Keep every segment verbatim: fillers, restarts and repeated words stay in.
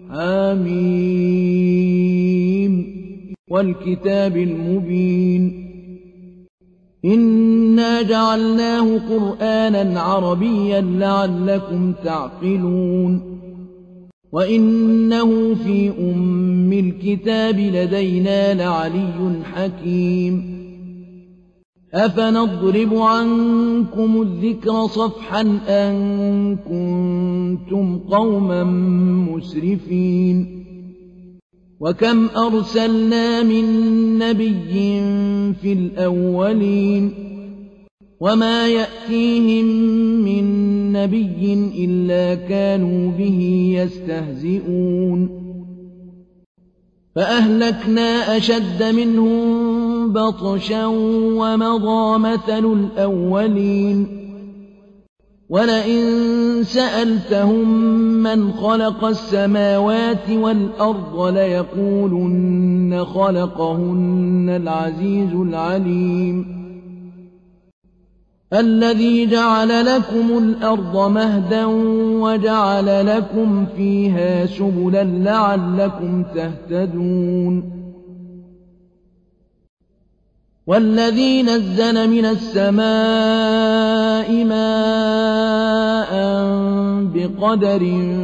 حميم والكتاب المبين إنا جعلناه قرآنا عربيا لعلكم تعقلون وإنه في أم الكتاب لدينا لعلي حكيم أفنضرب عنكم الذكر صفحا أن كنتم قوما مسرفين وكم أرسلنا من نبي في الأولين وما يأتيهم من نبي إلا كانوا به يستهزئون فأهلكنا أشد منهم بطشا ومضى مثل الأولين ولئن سألتهم من خلق السماوات والأرض ليقولن خلقهن العزيز العليم الذي جعل لكم الأرض مهدا وجعل لكم فيها سبلا لعلكم تهتدون والذي نزل من السماء ماء بقدر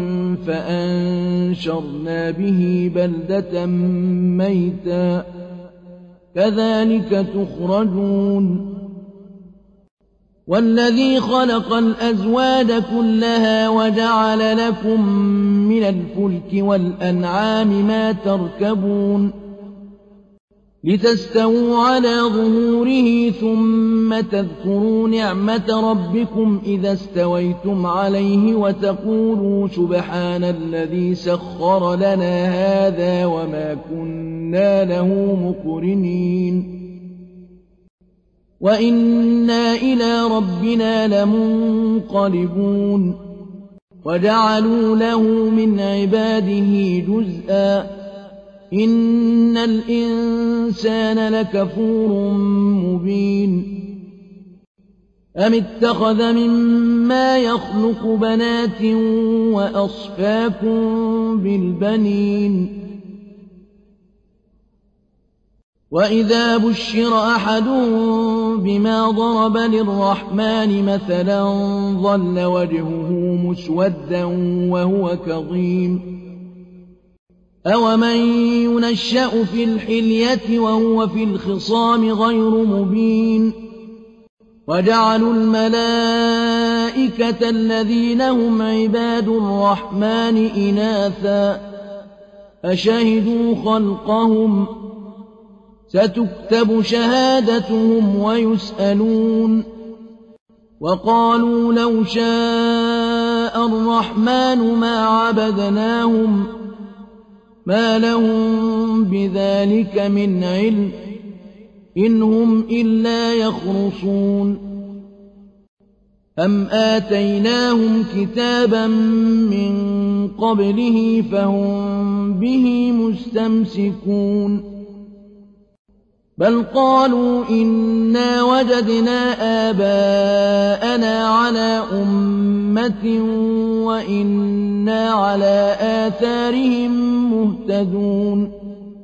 فأنشرنا به بلدة ميتا كذلك تخرجون والذي خلق الأزواج كلها وجعل لكم من الفلك والأنعام ما تركبون لتستووا على ظهوره ثم تذكروا نعمة ربكم إذا استويتم عليه وتقولوا سبحان الذي سخر لنا هذا وما كنا له مقرنين وإنا إلى ربنا لمنقلبون وجعلوا له من عباده جزءا إن الإنسان لكفور مبين أم اتخذ مما يخلق بنات وأصفاكم بالبنين وإذا بشر أحدهم بما ضرب للرحمن مثلا ظل وجهه مسودا وهو كظيم أومن ينشأ في الحلية وهو في الخصام غير مبين وجعلوا الملائكة الذين هم عباد الرحمن إناثا أشهدوا خلقهم ستكتب شهادتهم ويسألون وقالوا لو شاء الرحمن ما عبدناهم ما لهم بذلك من علم إن هم إلا يخرصون أم آتيناهم كتابا من قبله فهم به مستمسكون بل قالوا إنا وجدنا آباءنا على أمة وإنا على آثارهم مهتدون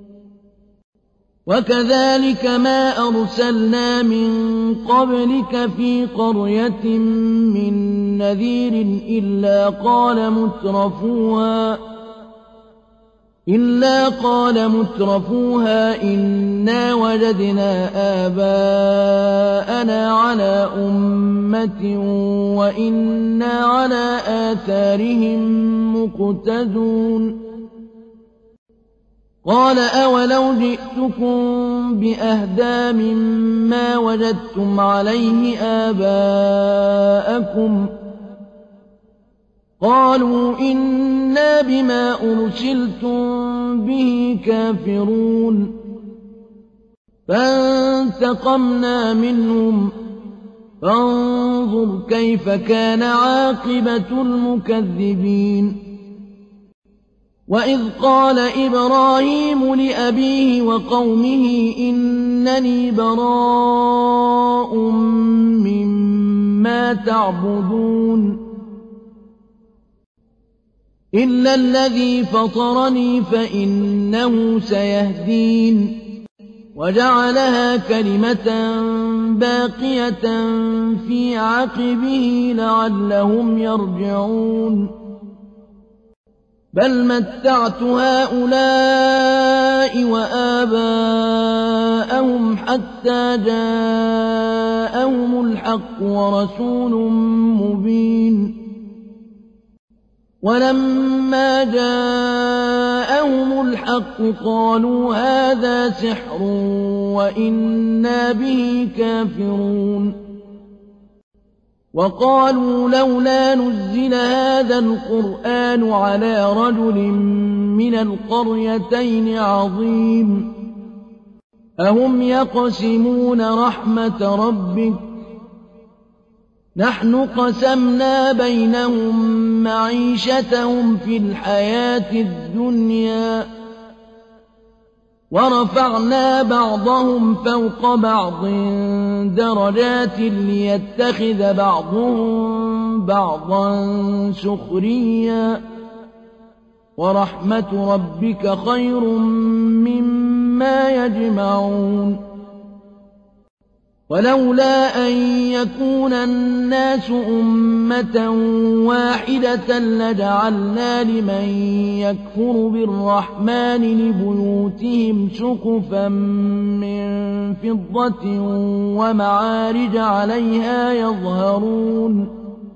وكذلك ما أرسلنا من قبلك في قرية من نذير إلا قال مترفوها إلا قال مترفوها إنا وجدنا آباءنا على أمة وإنا على آثارهم مقتدون قال أولو جئتكم بأهدى مما وجدتم عليه آباءكم قالوا إنا بما أرسلتم به كافرون فانتقمنا منهم فانظر كيف كان عاقبة المكذبين وإذ قال إبراهيم لأبيه وقومه إنني براء مما تعبدون إلا الذي فطرني فإنه سيهدين وجعلها كلمة باقية في عقبه لعلهم يرجعون بل متعت هؤلاء وآباءهم حتى جاءهم الحق ورسول مبين ولما جاءهم الحق قالوا هذا سحر وإنا به كافرون وقالوا لولا نزل هذا القرآن على رجل من القريتين عظيم أهم يقسمون رحمة ربك نحن قسمنا بينهم معيشتهم في الحياة الدنيا ورفعنا بعضهم فوق بعض درجات ليتخذ بعضهم بعضا سخريا ورحمة ربك خير مما يجمعون ولولا أن يكون الناس أمة واحدة لجعلنا لمن يكفر بالرحمن لبيوتهم سقفا من فضة ومعارج عليها يظهرون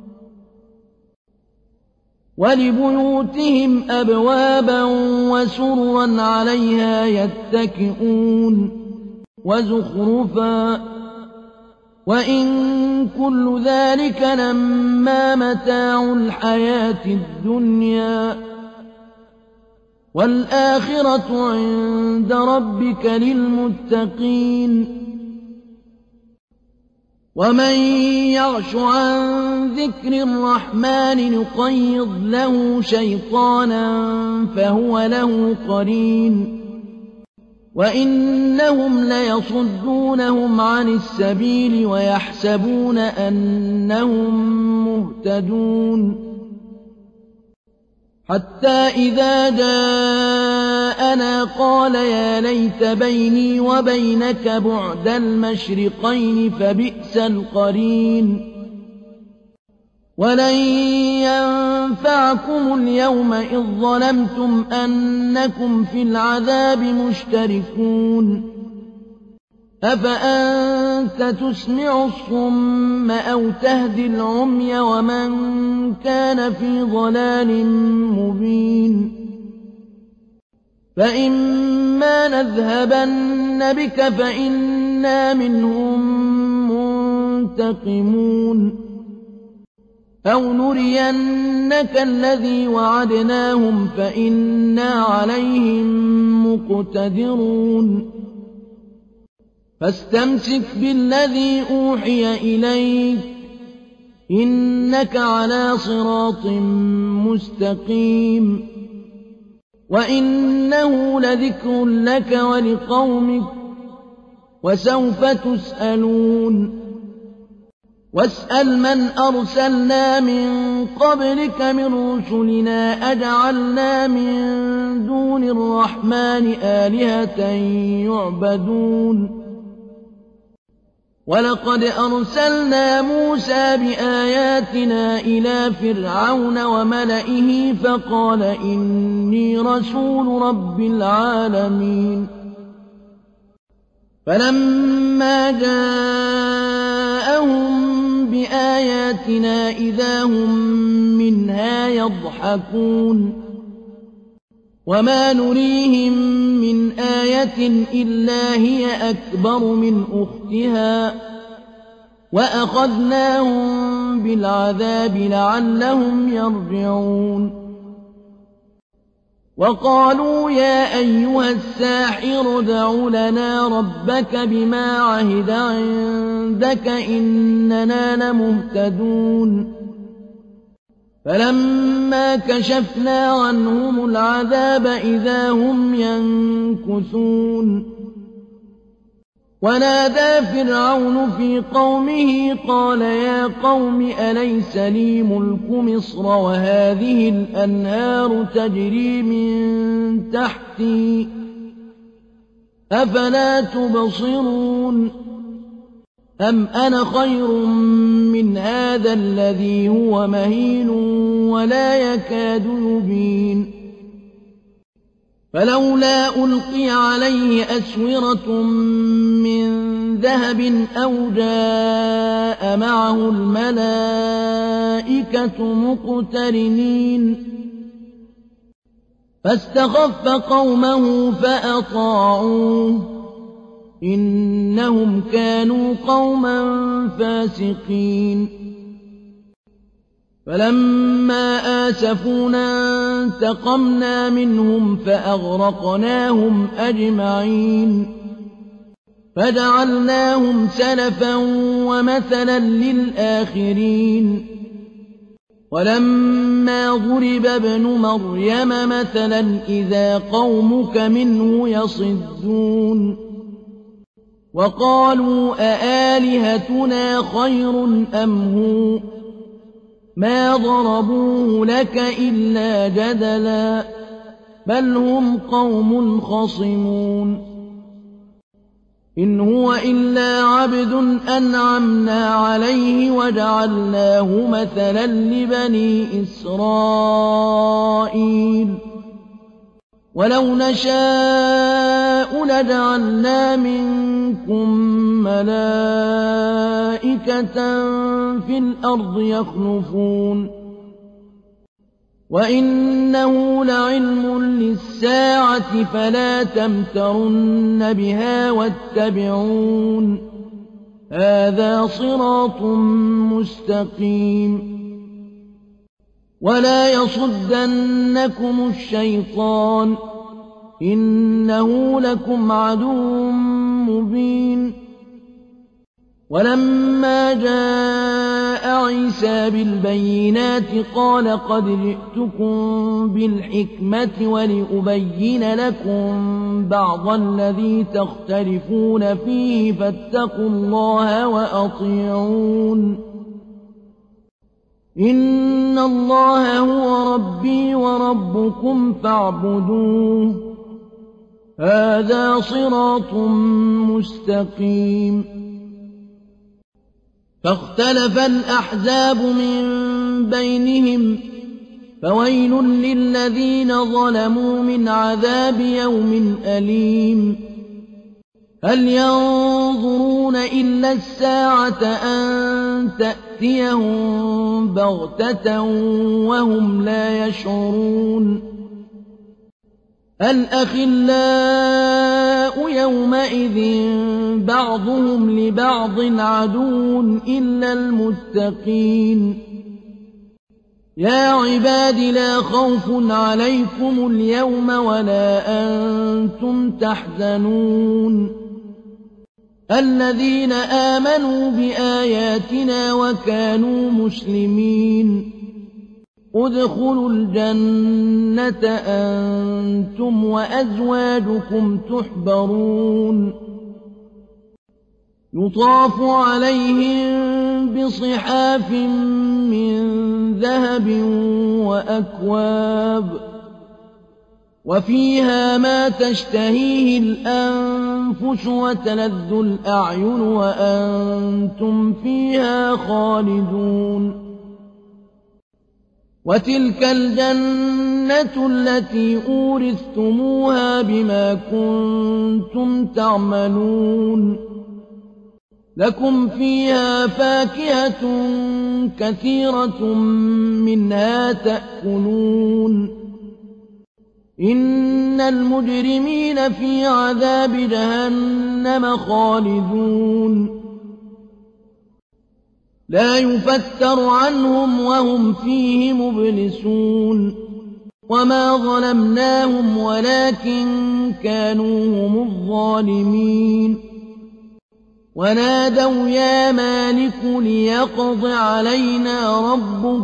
ولبيوتهم أبوابا وسررا عليها يتكئون وزخرفا وإن كل ذلك لما متاع الحياة الدنيا والآخرة عند ربك للمتقين ومن يعش عن ذكر الرحمن نقيض له شيطانا فهو له قرين وإنهم ليصدونهم عن السبيل ويحسبون أنهم مهتدون حتى إذا جاءنا قال يا ليت بيني وبينك بعد المشرقين فبئس القرين ولن ينفعكم اليوم إذ ظلمتم أنكم في العذاب مشتركون أفأنت تسمع الصم أو تهدي العمي ومن كان في ضلال مبين فإما نذهبن بك فإنا منهم منتقمون أو نرينك الذي وعدناهم فإنا عليهم مقتدرون فاستمسك بالذي أوحي إليك إنك على صراط مستقيم وإنه لذكر لك ولقومك وسوف تسألون واسأل من أرسلنا من قبلك من رسلنا أجعلنا من دون الرحمن آلهة يعبدون ولقد أرسلنا موسى بآياتنا إلى فرعون وملئه فقال إني رسول رب العالمين فلما جاءهم بآياتنا إذا هم منها يضحكون وما نريهم من آية إلا هي أكبر من أختها وأخذناهم بالعذاب لعلهم يرجعون وقالوا يا أيها الساحر ادع لنا ربك بما عهد عندك إننا لمهتدون فلما كشفنا عنهم العذاب إذا هم ينكثون ونادى فرعون في قومه قال يا قوم أليس لي ملك مصر وهذه الأنهار تجري من تحتي أفلا تبصرون أم أنا خير من هذا الذي هو مهين ولا يكاد يبين فلولا ألقي عليه أسورة من ذهب أو جاء معه الملائكة مقترنين فاستخف قومه فأطاعوه إنهم كانوا قوما فاسقين فلما آسفونا انتقمنا منهم فأغرقناهم أجمعين فجعلناهم سلفا ومثلا للآخرين ولما ضرب ابن مريم مثلا إذا قومك منه يصدون وقالوا أآلهتنا خير أم هو ما ضربوه لك إلا جدلا بل هم قوم خصمون إن هو إلا عبد أنعمنا عليه وجعلناه مثلا لبني إسرائيل ولو نشاء لجعلنا منكم ملائكة في الأرض يخلفون وإنه لعلم للساعة فلا تمترن بها واتبعون هذا صراط مستقيم ولا يصدنكم الشيطان إنه لكم عدو مبين ولما جاء عيسى بالبينات قال قد جئتكم بالحكمة ولأبين لكم بعض الذي تختلفون فيه فاتقوا الله وأطيعون إن الله هو ربي وربكم فاعبدوه هذا صراط مستقيم فاختلف الأحزاب من بينهم فويل للذين ظلموا من عذاب يوم أليم هل ينظرون إلا الساعة أن تأتيهم بغتة وهم لا يشعرون الأخلاء يومئذ بعضهم لبعض عدو إلا المتقين يا عباد لا خوف عليكم اليوم ولا أنتم تحزنون الذين آمنوا بآياتنا وكانوا مسلمين ادخلوا الجنة أنتم وأزواجكم تحبرون يطاف عليهم بصحاف من ذهب وأكواب وفيها ما تشتهيه الأنفس وتلذ الأعين وأنتم فيها خالدون وتلك الجنة التي أورثتموها بما كنتم تعملون لكم فيها فاكهة كثيرة منها تأكلون إن المجرمين في عذاب جهنم خالدون لا يفتر عنهم وهم فيه مبلسون وما ظلمناهم ولكن كانوا هم الظالمين ونادوا يا مالك ليقض علينا ربك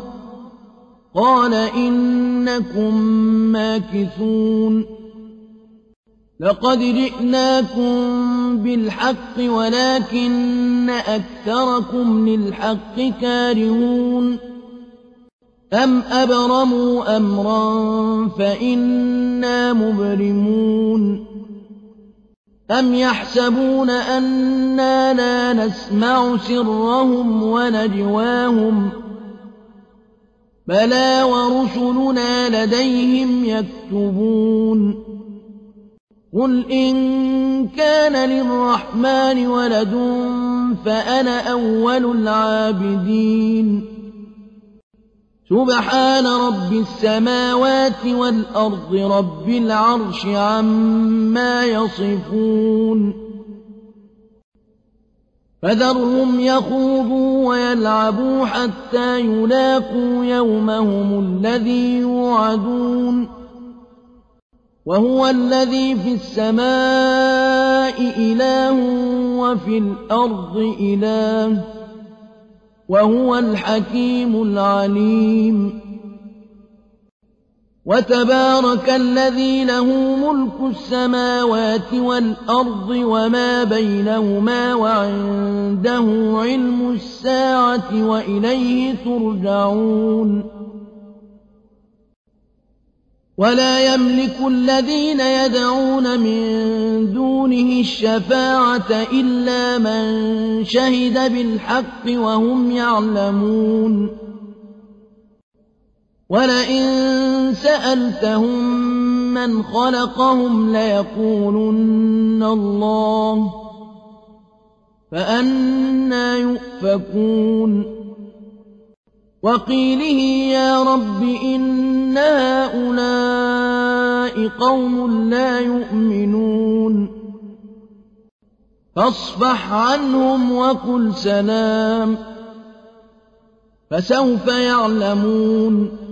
قال إنكم ماكثون لقد جئناكم بالحق ولكن أكثركم للحق كارهون أم أبرموا أمرا فإنا مبرمون أم يحسبون أنا لا نسمع سرهم ونجواهم بلى ورسلنا لديهم يكتبون قل إن كان للرحمن ولد فأنا أول العابدين سبحان رب السماوات والأرض رب العرش عما يصفون فذرهم يخوضوا ويلعبوا حتى يلاقوا يومهم الذي يوعدون وهو الذي في السماء إله وفي الأرض إله وهو الحكيم العليم وتبارك الذي له ملك السماوات والأرض وما بينهما وعنده علم الساعة وإليه ترجعون ولا يملك الذين يدعون من دونه الشفاعة إلا من شهد بالحق وهم يعلمون ولئن سألتهم من خلقهم ليقولن الله فأنى يؤفكون وقيله يا رب إن هؤلاء قوم لا يؤمنون فاصفح عنهم وقل سلام فسوف يعلمون